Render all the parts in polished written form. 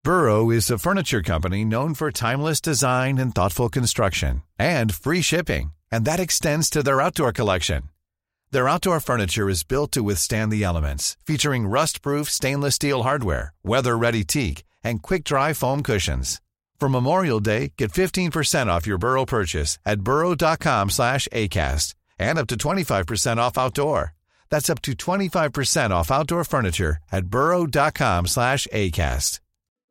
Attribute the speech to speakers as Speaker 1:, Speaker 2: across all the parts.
Speaker 1: Burrow is a furniture company known for timeless design and thoughtful construction, and free shipping, and that extends to their outdoor collection. Their outdoor furniture is built to withstand the elements, featuring rust-proof stainless steel hardware, weather-ready teak, and quick-dry foam cushions. For Memorial Day, get 15% off your Burrow purchase at burrow.com/ACAST and up to 25% off outdoor. That's up to 25% off outdoor furniture at burrow.com/ACAST.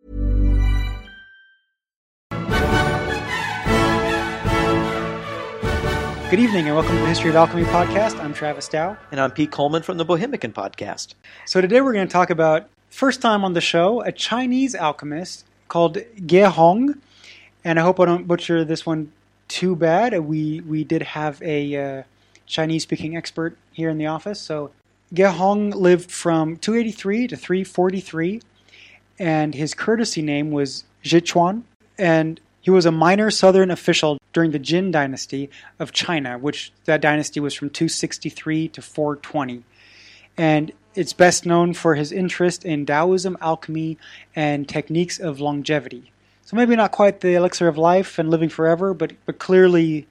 Speaker 2: Good evening and welcome to the History of Alchemy podcast. I'm Travis Dow.
Speaker 3: And I'm Pete Coleman from the Bohemican podcast.
Speaker 2: So today we're going to talk about, first time on the show, a Chinese alchemist called Ge Hong. And I hope I don't butcher this one too bad. We did have a Chinese-speaking expert here in the office. So Ge Hong lived from 283 to 343, and his courtesy name was Zhichuan. And he was a minor southern official during the Jin dynasty of China, which that dynasty was from 263 to 420. And it's best known for his interest in Taoism, alchemy, and techniques of longevity. So maybe not quite the elixir of life and living forever, but clearly,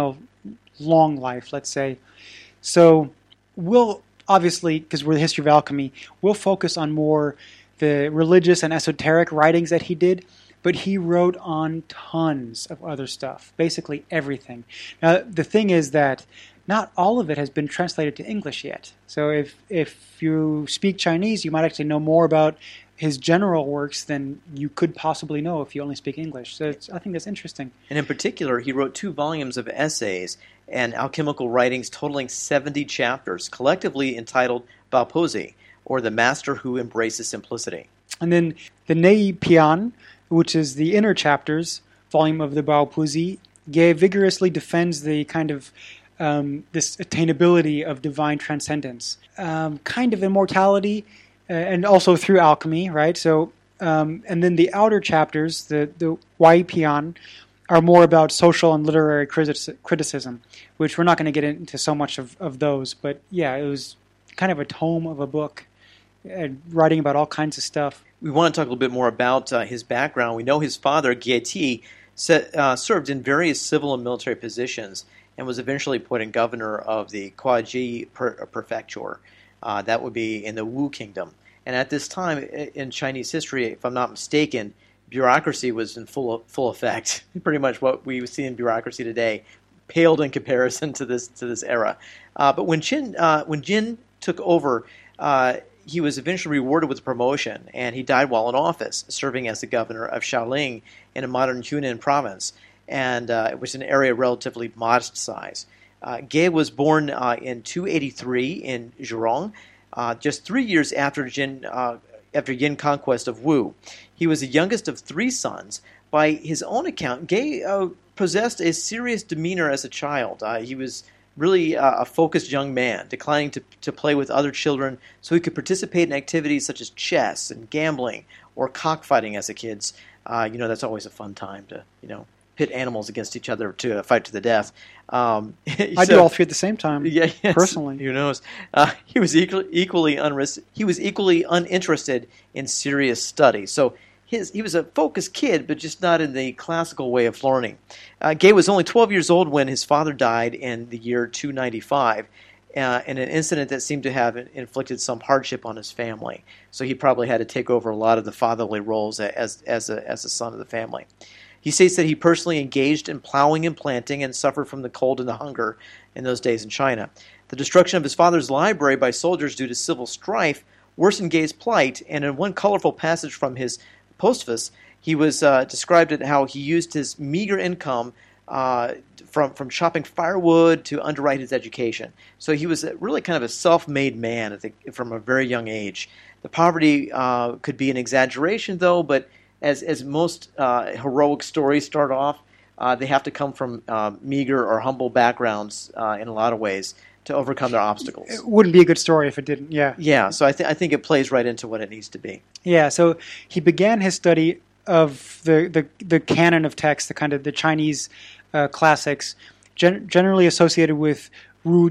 Speaker 2: long life, let's say. So we'll obviously, because we're the History of Alchemy, we'll focus on more the religious and esoteric writings that he did. But he wrote on tons of other stuff, basically everything. Now, the thing is that not all of it has been translated to English yet. So if you speak Chinese, you might actually know more about his general works than you could possibly know if you only speak English. So I think that's interesting.
Speaker 3: And in particular, he wrote 2 volumes of essays and alchemical writings totaling 70 chapters, collectively entitled Baopuzi, or The Master Who Embraces Simplicity.
Speaker 2: And then the Nei Pian, which is the inner chapters volume of the Baopuzi, Ge vigorously defends the kind of this attainability of divine transcendence, kind of immortality, and also through alchemy, right? So, and then the outer chapters, the Wai Pian, are more about social and literary criticism, which we're not going to get into so much of those. But yeah, it was kind of a tome of a book, writing about all kinds of stuff.
Speaker 3: We want to talk a little bit more about his background. We know his father, Ge Ti, served in various civil and military positions and was eventually appointed governor of the Kuaiji prefecture. That would be in the Wu Kingdom. And at this time in Chinese history, if I'm not mistaken, bureaucracy was in full effect. Pretty much what we see in bureaucracy today paled in comparison to this era. But when Jin took over, he was eventually rewarded with a promotion, and he died while in office, serving as the governor of Shaoling in a modern Hunan province, and it was an area relatively modest size. Ge was born in 283 in Zhurong, just 3 years after Yin conquest of Wu. He was the youngest of 3 sons. By his own account, Ge possessed a serious demeanor as a child. He was really a focused young man, declining to play with other children so he could participate in activities such as chess and gambling or cockfighting as a kid. That's always a fun time to, pit animals against each other to fight to the death.
Speaker 2: I do all 3 at the same time,
Speaker 3: yes,
Speaker 2: personally.
Speaker 3: Who knows? He was equally uninterested in serious study. So he was a focused kid, but just not in the classical way of learning. Ge was only 12 years old when his father died in the year 295, in an incident that seemed to have inflicted some hardship on his family. So he probably had to take over a lot of the fatherly roles as a son of the family. He states that he personally engaged in plowing and planting and suffered from the cold and the hunger in those days in China. The destruction of his father's library by soldiers due to civil strife worsened Ge's plight, and in one colorful passage from his Postfus, he was described at how he used his meager income from chopping firewood to underwrite his education. So he was really kind of a self-made man, I think, from a very young age. The poverty could be an exaggeration, though, but as most heroic stories start off, they have to come from meager or humble backgrounds in a lot of ways to overcome their obstacles.
Speaker 2: It wouldn't be a good story if it didn't, yeah.
Speaker 3: Yeah, so I think it plays right into what it needs to be.
Speaker 2: Yeah, so he began his study of the canon of texts, the kind of the Chinese classics, generally associated with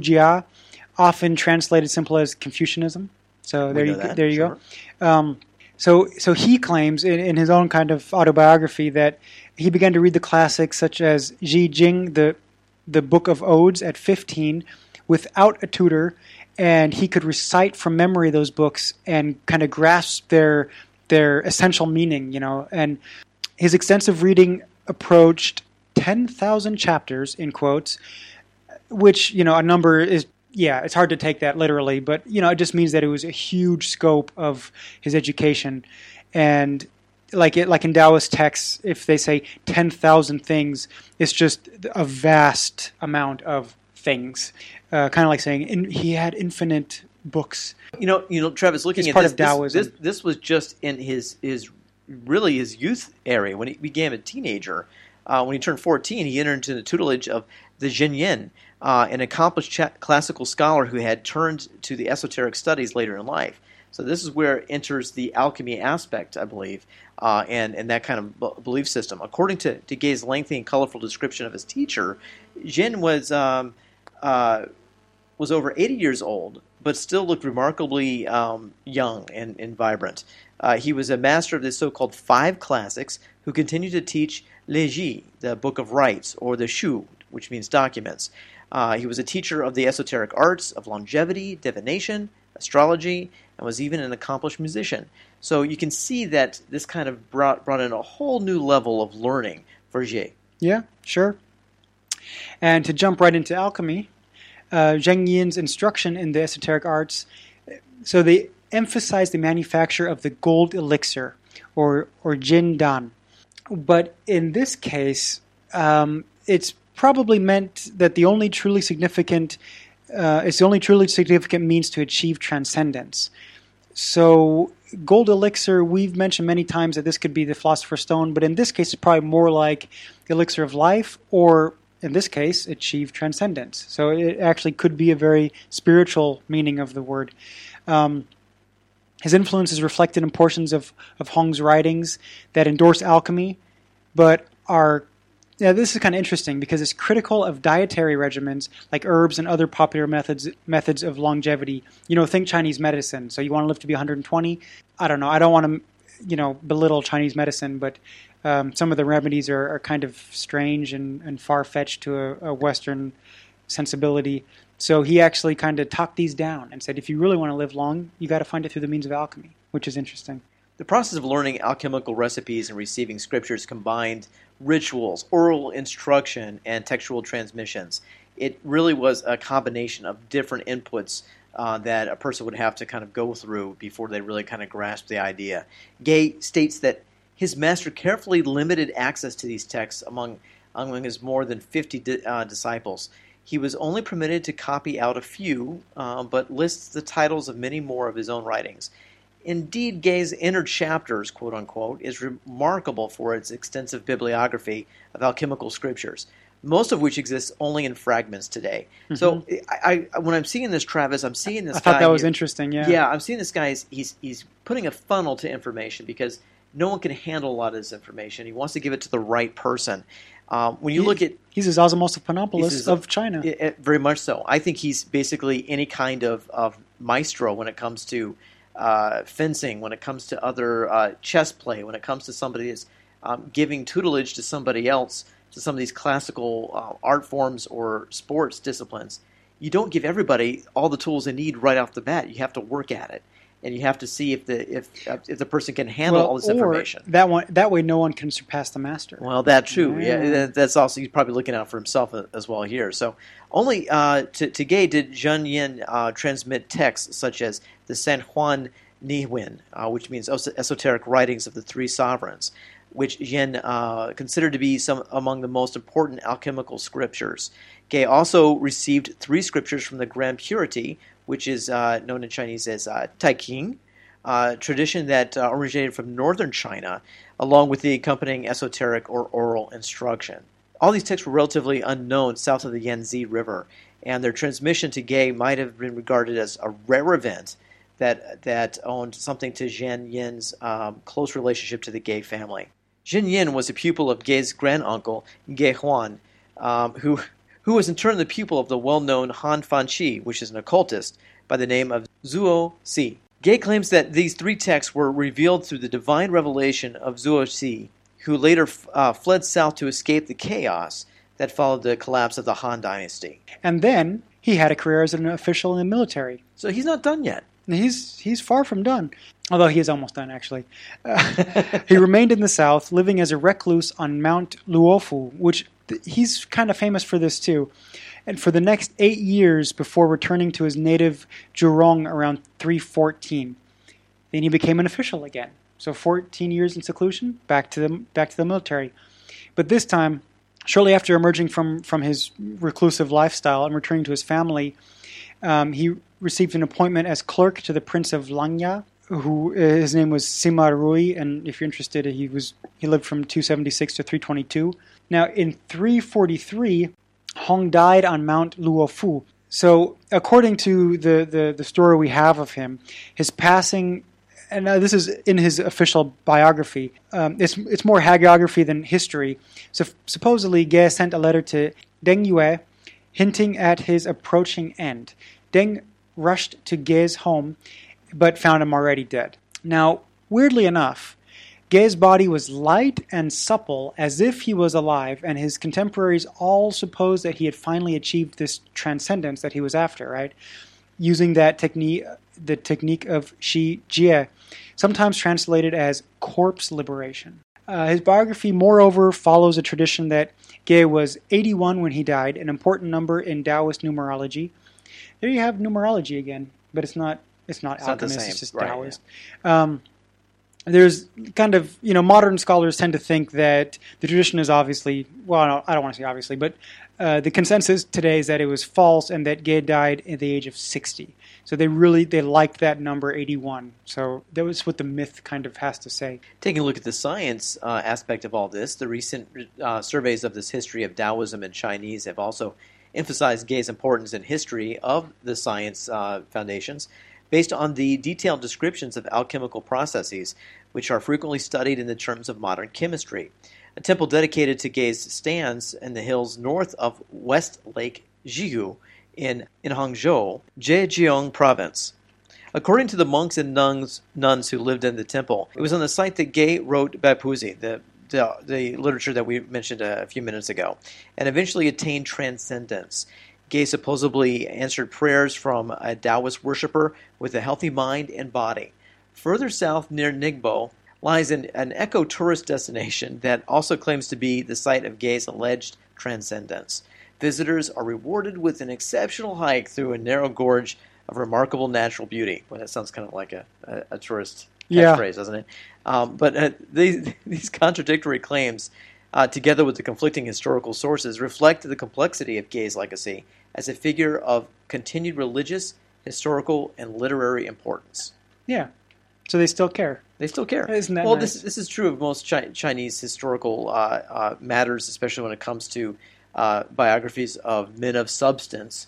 Speaker 2: Rujia, often translated simple as Confucianism. So there you go. So he claims in his own kind of autobiography that he began to read the classics such as Ji Jing, the Book of Odes, at 15 without a tutor, and he could recite from memory those books and kind of grasp their essential meaning, And his extensive reading approached 10,000 chapters, in quotes, which, a number is, it's hard to take that literally, but, it just means that it was a huge scope of his education. And like in Taoist texts, if they say 10,000 things, it's just a vast amount of things. Kind of like saying he had infinite books.
Speaker 3: Travis, looking at
Speaker 2: part of Taoism.
Speaker 3: This was just in his youth area when he became a teenager. When he turned 14, he entered into the tutelage of the Zhen Yin, an accomplished classical scholar who had turned to the esoteric studies later in life. So this is where enters the alchemy aspect, I believe, and that kind of belief system. According to Gay's lengthy and colorful description of his teacher, Zhen was over 80 years old, but still looked remarkably young and vibrant. He was a master of the so-called 5 classics who continued to teach Leji, the Book of Rites, or the Shu, which means documents. He was a teacher of the esoteric arts of longevity, divination, astrology, and was even an accomplished musician. So you can see that this kind of brought in a whole new level of learning for Jie.
Speaker 2: Yeah, sure. And to jump right into alchemy, Zheng Yin's instruction in the esoteric arts, so they emphasize the manufacture of the gold elixir, or Jin Dan. But in this case, it's probably meant that the only truly significant means to achieve transcendence. So gold elixir, we've mentioned many times that this could be the Philosopher's Stone, but in this case, it's probably more like the elixir of life, or in this case, achieve transcendence. So it actually could be a very spiritual meaning of the word. His influence is reflected in portions of Hong's writings that endorse alchemy, but are... Now, this is kind of interesting because it's critical of dietary regimens like herbs and other popular methods of longevity. Think Chinese medicine. So you want to live to be 120? I don't know. I don't want to, belittle Chinese medicine, but some of the remedies are kind of strange and far-fetched to a Western sensibility. So he actually kind of talked these down and said, if you really want to live long, you got to find it through the means of alchemy, which is interesting.
Speaker 3: The process of learning alchemical recipes and receiving scriptures combined rituals, oral instruction, and textual transmissions. It really was a combination of different inputs that a person would have to kind of go through before they really kind of grasp the idea. Gay states that his master carefully limited access to these texts among his more than 50 disciples. He was only permitted to copy out a few, but lists the titles of many more of his own writings. Indeed, Gay's Inner Chapters, quote-unquote, is remarkable for its extensive bibliography of alchemical scriptures, most of which exists only in fragments today. Mm-hmm. So when I'm seeing this, Travis, I'm seeing this guy...
Speaker 2: I thought that was interesting, yeah.
Speaker 3: Yeah, I'm seeing this guy, he's putting a funnel to information because no one can handle a lot of this information. He wants to give it to the right person. When you look at...
Speaker 2: He's a Zosimus of Panopolis of China.
Speaker 3: Very much so. I think he's basically any kind of maestro when it comes to fencing, when it comes to other chess play, when it comes to somebody that's giving tutelage to somebody else, to some of these classical art forms or sports disciplines. You don't give everybody all the tools they need right off the bat. You have to work at it, and you have to see if the person can handle all this information.
Speaker 2: That way, no one can surpass the master.
Speaker 3: Well, that's true. Yeah, that's also, he's probably looking out for himself as well here. So only to Gay did Zhen Yin transmit texts such as the San Juan Nihuin, which means esoteric writings of the 3 sovereigns, which Yin considered to be some among the most important alchemical scriptures. Gay also received 3 scriptures from the Grand Purity, which is known in Chinese as Taiqing, tradition that originated from northern China, along with the accompanying esoteric or oral instruction. All these texts were relatively unknown south of the Yangtze River, and their transmission to Gay might have been regarded as a rare event that owed something to Zhen Yin's close relationship to the Gay family. Zhen Yin was a pupil of Gay's granduncle, Gay Huan, who was in turn the pupil of the well-known Han Fanqi, which is an occultist, by the name of Zhuo Si. Gay claims that these 3 texts were revealed through the divine revelation of Zuo Ci, who later fled south to escape the chaos that followed the collapse of the Han Dynasty.
Speaker 2: And then he had a career as an official in the military.
Speaker 3: So he's not done yet.
Speaker 2: He's far from done, although he is almost done, actually. He remained in the south, living as a recluse on Mount Luofu, which he's kind of famous for this too, and for the next 8 years before returning to his native Zhurong around 314. Then he became an official again. So 14 years in seclusion, back to the military. But this time, shortly after emerging from his reclusive lifestyle and returning to his family, he received an appointment as clerk to the Prince of Langya, who his name was Sima Rui, and if you're interested, he lived from 276 to 322. Now, in 343, Hong died on Mount Luofu. So, according to the story we have of him, his passing, and this is in his official biography, it's more hagiography than history. So, supposedly, Ge sent a letter to Deng Yue, hinting at his approaching end. Deng rushed to Ge's home, but found him already dead. Now, weirdly enough, Ge's body was light and supple, as if he was alive, and his contemporaries all supposed that he had finally achieved this transcendence that he was after, right? Using that technique, the technique of Shi Jie, sometimes translated as corpse liberation. His biography, moreover, follows a tradition that Ge was 81 when he died, an important number in Taoist numerology. There you have numerology again, but it's not alchemist, it's just right, Taoist. Yeah. There's kind of, modern scholars tend to think that the tradition is obviously, well, no, I don't want to say obviously, but the consensus today is that it was false and that Ge died at the age of 60. So they liked that number 81. So that was what the myth kind of has to say.
Speaker 3: Taking a look at the science aspect of all this, the recent surveys of this history of Taoism and Chinese have also emphasized Ge's importance in history of the science foundations, based on the detailed descriptions of alchemical processes, which are frequently studied in the terms of modern chemistry. A temple dedicated to Ge's stands in the hills north of West Lake Jiu in Hangzhou, Zhejiang province. According to the monks and nuns who lived in the temple, it was on the site that Ge wrote Baipuzi, the literature that we mentioned a few minutes ago, and eventually attained transcendence. Ge supposedly answered prayers from a Taoist worshiper with a healthy mind and body. Further south near Ningbo lies an eco-tourist destination that also claims to be the site of Ge's alleged transcendence. Visitors are rewarded with an exceptional hike through a narrow gorge of remarkable natural beauty. Well, that sounds kind of like a tourist catchphrase, doesn't it? But these contradictory claims, together with the conflicting historical sources, reflect the complexity of Ge's legacy as a figure of continued religious, historical, and literary importance.
Speaker 2: Yeah. So they still care.
Speaker 3: They still care.
Speaker 2: Isn't that
Speaker 3: well,
Speaker 2: nice?
Speaker 3: This is true of most Chinese historical matters, especially when it comes to biographies of men of substance.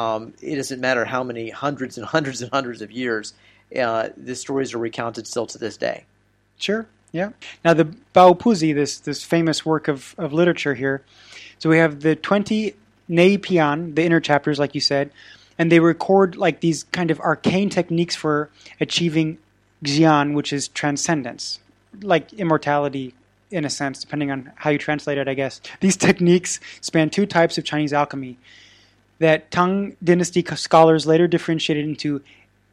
Speaker 3: It doesn't matter how many hundreds and hundreds and hundreds of years, the stories are recounted still to this day.
Speaker 2: Sure, yeah. Now the Baopuzi, this famous work of literature here, so we have the 20 Nei Pian, the inner chapters, like you said, and they record like these kind of arcane techniques for achieving Xian, which is transcendence, like immortality in a sense, depending on how you translate it, I guess. These techniques span 2 types of Chinese alchemy that Tang Dynasty scholars later differentiated into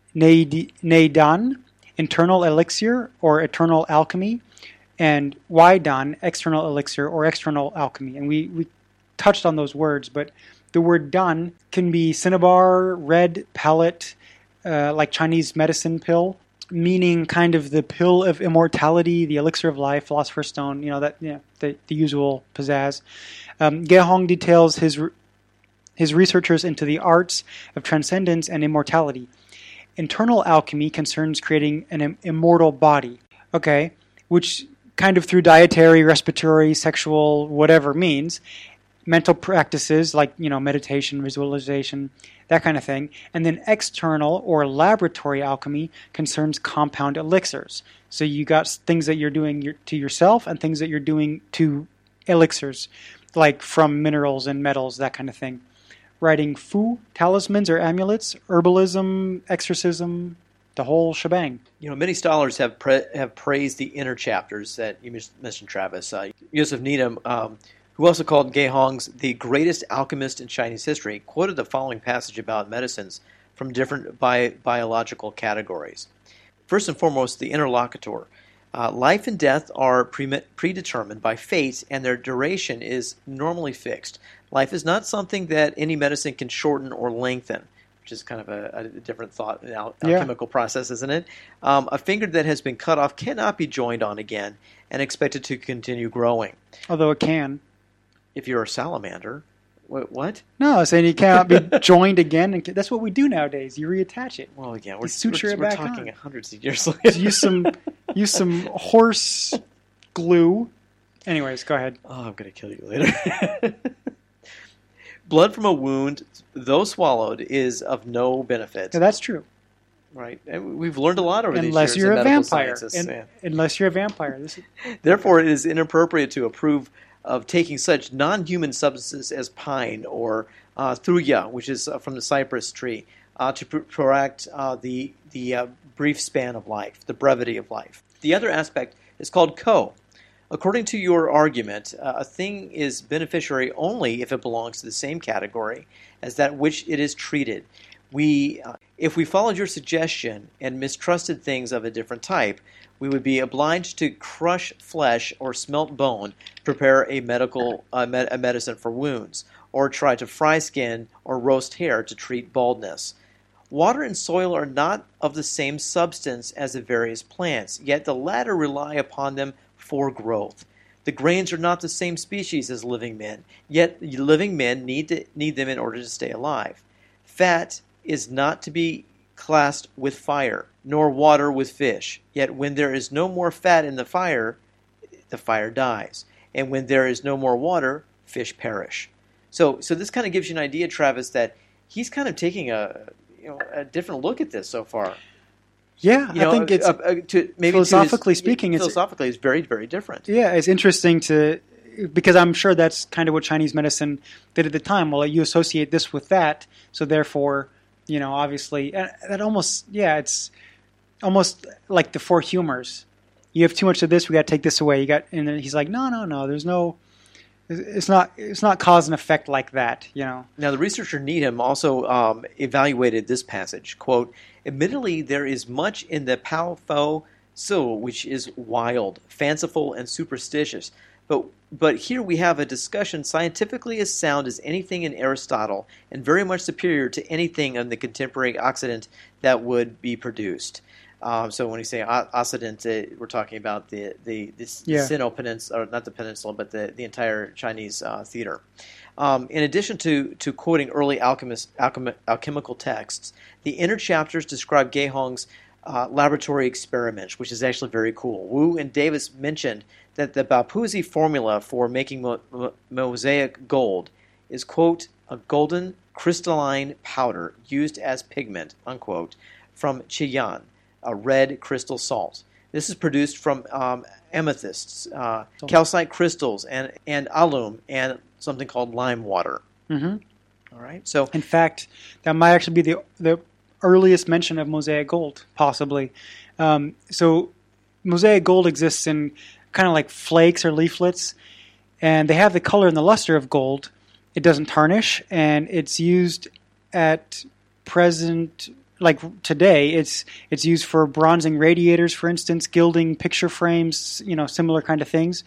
Speaker 2: Nei Dan, internal elixir or eternal alchemy, and Wai Dan, external elixir or external alchemy. And we touched on those words, but the word Dan can be cinnabar, red pellet, like Chinese medicine pill, meaning kind of the pill of immortality, the elixir of life, philosopher's stone, the usual pizzazz. Ge Hong details his researchers into the arts of transcendence and immortality. Internal alchemy concerns creating an immortal body, which kind of through dietary, respiratory, sexual, whatever means, mental practices like, meditation, visualization, that kind of thing. And then external or laboratory alchemy concerns compound elixirs. So you got things that you're doing to yourself and things that you're doing to elixirs, like from minerals and metals, that kind of thing. Writing fu, talismans or amulets, herbalism, exorcism, the whole shebang.
Speaker 3: Many scholars have praised the inner chapters that you mentioned, Travis. Joseph Needham, who also called Ge Hongs the greatest alchemist in Chinese history, quoted the following passage about medicines from different biological categories. First and foremost, the interlocutor. Life and death are predetermined by fate, and their duration is normally fixed. Life is not something that any medicine can shorten or lengthen, which is kind of a different thought, alchemical process, isn't it? A finger that has been cut off cannot be joined on again and expected to continue growing.
Speaker 2: Although it can.
Speaker 3: If you're a salamander. What?
Speaker 2: No, I'm saying you cannot be joined again. And that's what we do nowadays. You reattach it.
Speaker 3: Well, yeah,
Speaker 2: we're
Speaker 3: talking hundreds of years later.
Speaker 2: Use some horse glue. Anyways, go ahead.
Speaker 3: Oh, I'm going to kill you later. Blood from a wound, though swallowed, is of no benefit.
Speaker 2: Yeah, that's true.
Speaker 3: Right. And we've learned a lot over these years.
Speaker 2: Unless you're a vampire.
Speaker 3: Yeah.
Speaker 2: Unless you're a vampire.
Speaker 3: Therefore, it is inappropriate to approve of taking such non-human substances as pine or thuya, which is from the cypress tree, to protect the brief span of life, the brevity of life. The other aspect is called ko. According to your argument, a thing is beneficiary only if it belongs to the same category as that which it is treated. If we followed your suggestion and mistrusted things of a different type, we would be obliged to crush flesh or smelt bone, prepare a medicine for wounds, or try to fry skin or roast hair to treat baldness. Water and soil are not of the same substance as the various plants, yet the latter rely upon them for growth. The grains are not the same species as living men, yet living men need them in order to stay alive. Fat is not to be classed with fire, nor water with fish. Yet when there is no more fat in the fire dies. And when there is no more water, fish perish. So this kind of gives you an idea, Travis, that he's kind of taking a different look at this so far.
Speaker 2: Yeah, I think it's philosophically speaking,
Speaker 3: it's very, very different.
Speaker 2: Yeah, it's interesting because I'm sure that's kind of what Chinese medicine did at the time. Well, you associate this with that, so therefore, obviously, that it's almost like the four humors. You have too much of this, we got to take this away. And then he's like, no, there's no. It's not cause and effect like that, Now,
Speaker 3: the researcher Needham also evaluated this passage. Quote, admittedly, there is much in the Pao Fo So, which is wild, fanciful, and superstitious. But here we have a discussion scientifically as sound as anything in Aristotle, and very much superior to anything in the contemporary Occident that would be produced. So when we say Occident, we're talking about the Sino Peninsula, or not the peninsula, but the entire Chinese theater. In addition to quoting early alchemical texts, the inner chapters describe Ge Hong's laboratory experiments, which is actually very cool. Wu and Davis mentioned that the Baopuzi formula for making mosaic gold is, quote, a golden crystalline powder used as pigment, unquote, from Qiyan, a red crystal salt. This is produced from amethysts, calcite crystals, and alum, and something called lime water.
Speaker 2: Mm-hmm.
Speaker 3: All right. So,
Speaker 2: in fact, that might actually be the earliest mention of mosaic gold, possibly. So, mosaic gold exists in kind of like flakes or leaflets, and they have the color and the luster of gold. It doesn't tarnish, and it's used at present. Like today, it's used for bronzing radiators, for instance, gilding picture frames, similar kind of things.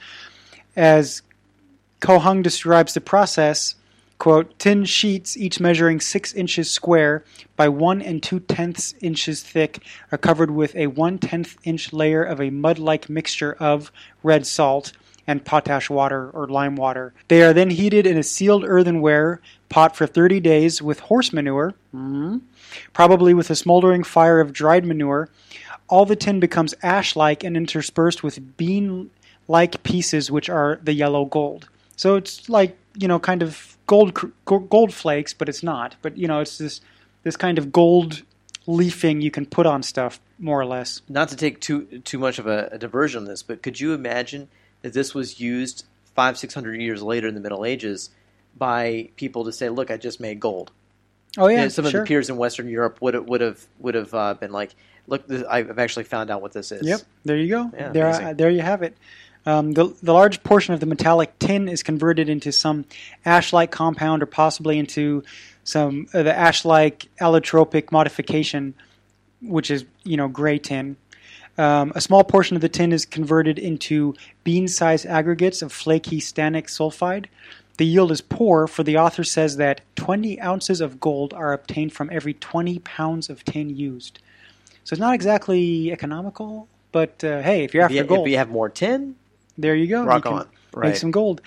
Speaker 2: As Ko Hong describes the process, quote, tin sheets, each measuring 6 inches square by 1 2/10 inches thick, are covered with a 1/10 inch layer of a mud-like mixture of red salt and potash water or lime water. They are then heated in a sealed earthenware pot for 30 days with horse manure, probably with a smoldering fire of dried manure. All the tin becomes ash-like and interspersed with bean-like pieces, which are the yellow gold. So it's like, kind of gold flakes, but it's not. But, it's this kind of gold leafing you can put on stuff, more or less.
Speaker 3: Not to take too much of a diversion on this, but could you imagine that this was used 500-600 years later in the Middle Ages by people to say, look, I just made gold?
Speaker 2: Oh yeah,
Speaker 3: some of
Speaker 2: sure.
Speaker 3: the peers in Western Europe would have been like, look, I've actually found out what this is.
Speaker 2: Yep, there you go.
Speaker 3: Yeah,
Speaker 2: there you have it. The large portion of the metallic tin is converted into some ash-like compound, or possibly into some the ash-like allotropic modification, which is gray tin. A small portion of the tin is converted into bean-sized aggregates of flaky stannic sulfide. The yield is poor, for the author says that 20 ounces of gold are obtained from every 20 pounds of tin used. So it's not exactly economical, but hey, if you're after gold,
Speaker 3: if you have more tin,
Speaker 2: there you go.
Speaker 3: Rock
Speaker 2: you can
Speaker 3: on. Right.
Speaker 2: Make some gold.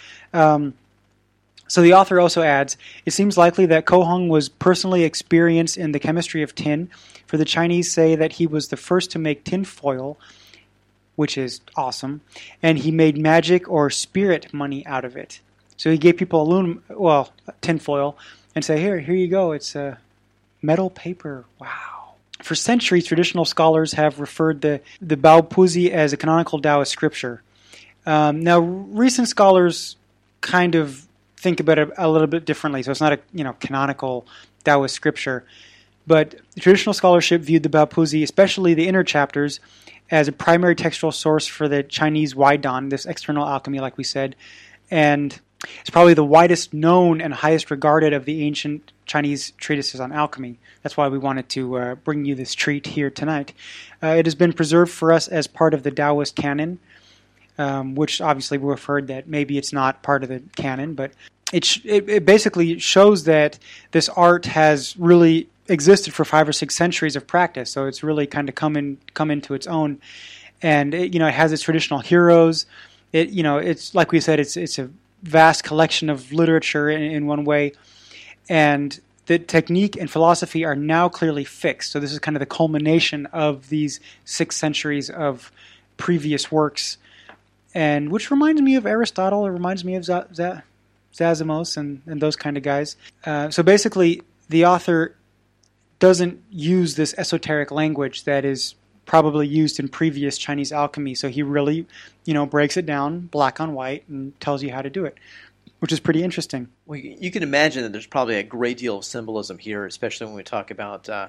Speaker 2: So the author also adds, it seems likely that Ko Hong was personally experienced in the chemistry of tin, for the Chinese say that he was the first to make tin foil, which is awesome, and he made magic or spirit money out of it. So he gave people tin foil, and say, here you go, it's metal paper. Wow. For centuries, traditional scholars have referred the Baopuzi as a canonical Taoist scripture. Now, recent scholars kind of think about it a little bit differently, so it's not a canonical Taoist scripture. But traditional scholarship viewed the Baopuzi, especially the inner chapters, as a primary textual source for the Chinese Waidan, this external alchemy, like we said, and it's probably the widest known and highest regarded of the ancient Chinese treatises on alchemy. That's why we wanted to bring you this treat here tonight. It has been preserved for us as part of the Taoist canon, which obviously we've heard that maybe it's not part of the canon, but it basically shows that this art has really existed for 5 or 6 centuries of practice. So it's really kind of come into its own, and it has its traditional heroes. It's like we said, it's a vast collection of literature in one way, and the technique and philosophy are now clearly fixed. So this is kind of the culmination of these 6 centuries of previous works, and which reminds me of Aristotle. It reminds me of Zazimos and those kind of guys. So basically, the author doesn't use this esoteric language that is probably used in previous Chinese alchemy. So he really, breaks it down black on white and tells you how to do it, which is pretty interesting.
Speaker 3: Well, you can imagine that there's probably a great deal of symbolism here, especially when we talk about the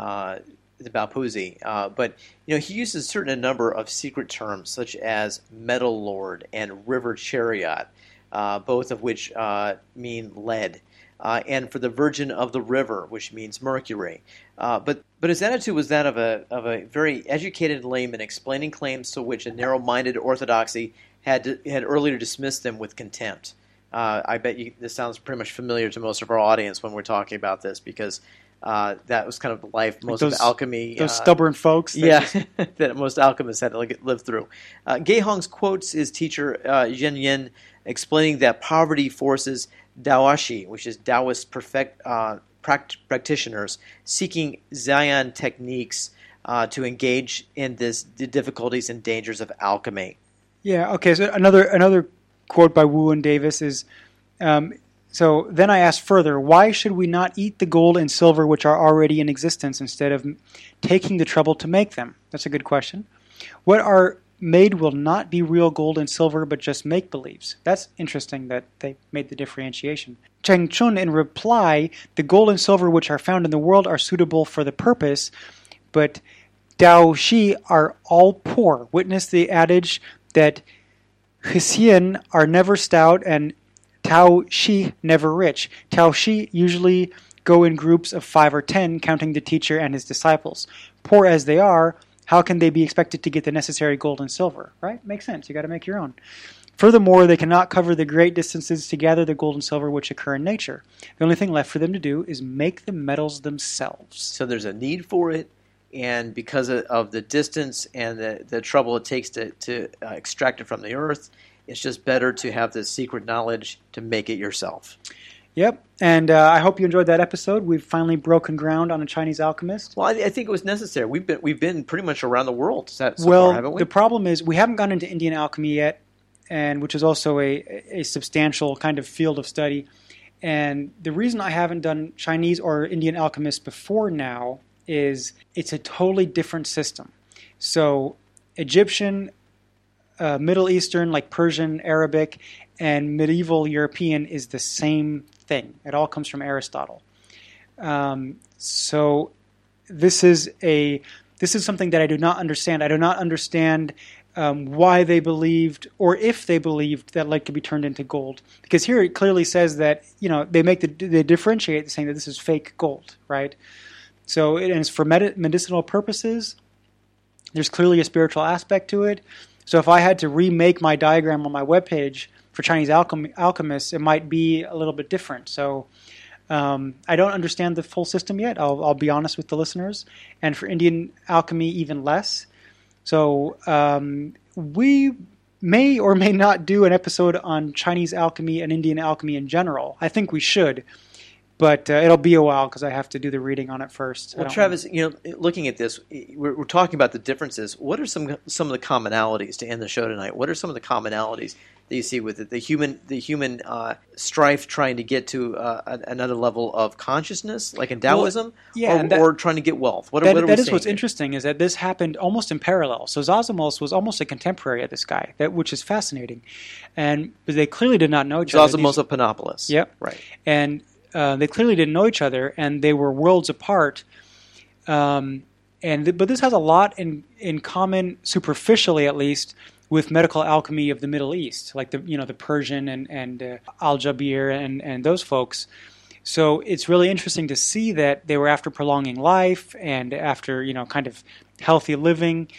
Speaker 3: Baopuzi. But he uses a certain number of secret terms, such as Metal Lord and River Chariot, both of which mean lead. And for the Virgin of the River, which means Mercury. But his attitude was that of a very educated layman, explaining claims to which a narrow-minded orthodoxy had earlier dismissed them with contempt. I bet this sounds pretty much familiar to most of our audience when we're talking about this, because that was kind of the life most of alchemy.
Speaker 2: Those stubborn folks.
Speaker 3: That most alchemists had to live through. Ge Hong's quotes his teacher Zhen Yin, explaining that poverty forces Daoshi, which is Taoist practitioners, seeking Xian techniques to engage in the difficulties and dangers of alchemy.
Speaker 2: Yeah. Okay. So another quote by Wu and Davis is, so then I asked further, why should we not eat the gold and silver which are already in existence instead of taking the trouble to make them? That's a good question. What are made will not be real gold and silver, but just make-believes. That's interesting that they made the differentiation. Cheng Chun, in reply, the gold and silver which are found in the world are suitable for the purpose, but Dao Shi are all poor. Witness the adage that Hsien are never stout and Tao Shi never rich. Tao Shi usually go in groups of 5 or 10, counting the teacher and his disciples. Poor as they are, how can they be expected to get the necessary gold and silver? Right? Makes sense. You got to make your own. Furthermore, they cannot cover the great distances to gather the gold and silver which occur in nature. The only thing left for them to do is make the metals themselves.
Speaker 3: So there's a need for it, and because of the distance and the trouble it takes to extract it from the earth, it's just better to have the secret knowledge to make it yourself.
Speaker 2: Yep, and I hope you enjoyed that episode. We've finally broken ground on a Chinese alchemist.
Speaker 3: Well, I think it was necessary. We've been pretty much around the world so far, haven't we?
Speaker 2: The problem is we haven't gone into Indian alchemy yet, and which is also a substantial kind of field of study. And the reason I haven't done Chinese or Indian alchemists before now is it's a totally different system. So Egyptian, Middle Eastern, like Persian, Arabic, and medieval European is the same thing. It all comes from Aristotle. So this is something that I do not understand. I do not understand why they believed, or if they believed, that lead could be turned into gold. Because here it clearly says that, they differentiate, saying that this is fake gold, right? So it's for medicinal purposes. There's clearly a spiritual aspect to it. So if I had to remake my diagram on my webpage for Chinese alchemists, it might be a little bit different. So I don't understand the full system yet. I'll be honest with the listeners. And for Indian alchemy, even less. So we may or may not do an episode on Chinese alchemy and Indian alchemy in general. I think we should. But it'll be a while because I have to do the reading on it first.
Speaker 3: Well, Travis, looking at this, we're talking about the differences. What are some of the commonalities to end the show tonight? What are some of the commonalities that you see with it? The human strife trying to get to another level of consciousness, like in Taoism, or trying to get wealth.
Speaker 2: That is what's interesting, is that this happened almost in parallel. So Zosimus was almost a contemporary of this guy, which is fascinating, but they clearly did not know each other.
Speaker 3: Zosimus of Panopolis.
Speaker 2: Yep.
Speaker 3: Right.
Speaker 2: And they clearly didn't know each other, and they were worlds apart. But this has a lot in common, superficially at least, with medical alchemy of the Middle East, like the Persian and Al-Jabir and those folks. So it's really interesting to see that they were after prolonging life and after kind of healthy living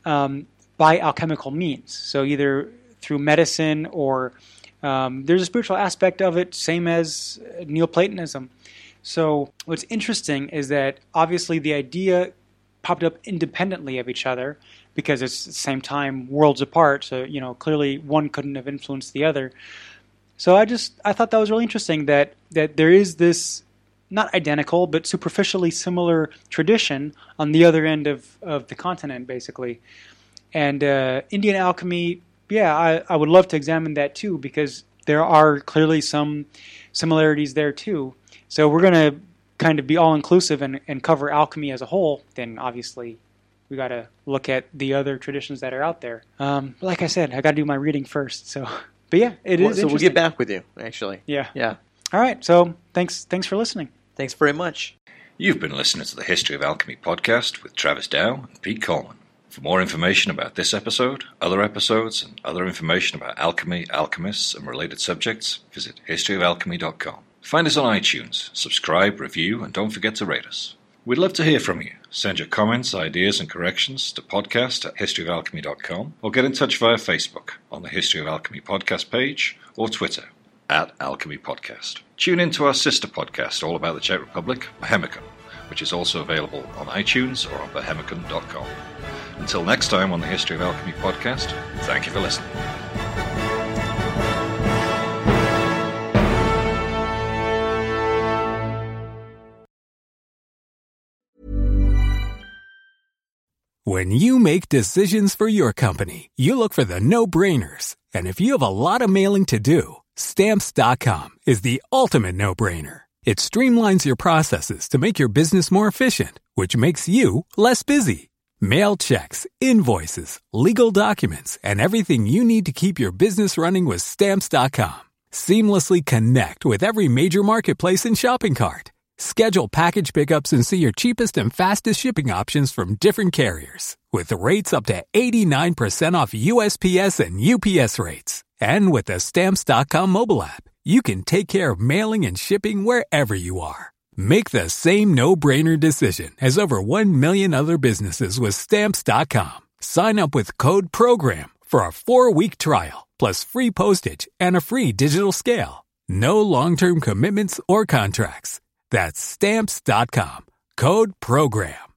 Speaker 2: by alchemical means. So either through medicine or there's a spiritual aspect of it, same as Neoplatonism. So what's interesting is that obviously the idea popped up independently of each other because it's at the same time worlds apart. So clearly one couldn't have influenced the other. So I thought that was really interesting that there is this not identical but superficially similar tradition on the other end of the continent, basically. And Indian alchemy. Yeah, I would love to examine that too, because there are clearly some similarities there too. So we're going to kind of be all-inclusive and cover alchemy as a whole. Then obviously we got to look at the other traditions that are out there. Like I said, I got to do my reading first. So, but yeah, it is interesting.
Speaker 3: So we'll get back with you, actually.
Speaker 2: Yeah.
Speaker 3: Yeah.
Speaker 2: All right. So thanks for listening.
Speaker 3: Thanks very much.
Speaker 4: You've been listening to the History of Alchemy podcast with Travis Dow and Pete Coleman. For more information about this episode, other episodes, and other information about alchemy, alchemists, and related subjects, visit historyofalchemy.com. Find us on iTunes, subscribe, review, and don't forget to rate us. We'd love to hear from you. Send your comments, ideas, and corrections to podcast@historyofalchemy.com, or get in touch via Facebook on the History of Alchemy podcast page, or Twitter @Alchemy Podcast. Tune in to our sister podcast all about the Czech Republic, Bohemicon, which is also available on iTunes or on bohemicon.com. Until next time on the History of Alchemy podcast, thank you for listening.
Speaker 5: When you make decisions for your company, you look for the no-brainers. And if you have a lot of mailing to do, Stamps.com is the ultimate no-brainer. It streamlines your processes to make your business more efficient, which makes you less busy. Mail checks, invoices, legal documents, and everything you need to keep your business running with Stamps.com. Seamlessly connect with every major marketplace and shopping cart. Schedule package pickups and see your cheapest and fastest shipping options from different carriers, with rates up to 89% off USPS and UPS rates. And with the Stamps.com mobile app, you can take care of mailing and shipping wherever you are. Make the same no-brainer decision as over 1 million other businesses with Stamps.com. Sign up with code PROGRAM for a 4-week trial, plus free postage and a free digital scale. No long-term commitments or contracts. That's Stamps.com. Code PROGRAM.